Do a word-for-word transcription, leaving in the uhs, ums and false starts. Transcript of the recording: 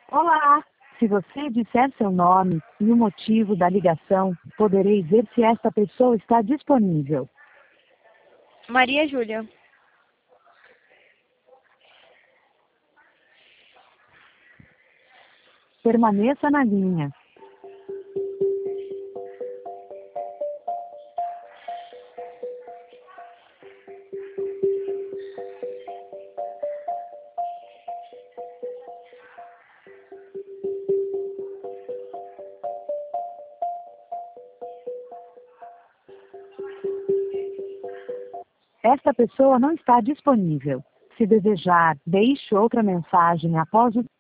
Olá! Se você disser seu nome e o motivo da ligação, poderei ver se esta pessoa está disponível. Maria Júlia. Permaneça na linha. Esta pessoa não está disponível. Se desejar, deixe outra mensagem após o